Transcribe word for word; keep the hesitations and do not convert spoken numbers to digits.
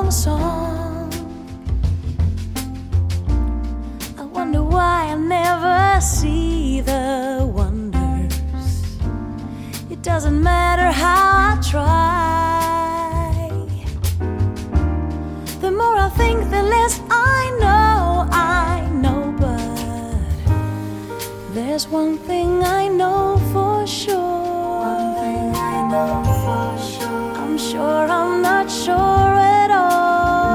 long song. I wonder why I never see the wonders. It doesn't matter how I try. The more I think, the less I know. I know, but there's one thing I know.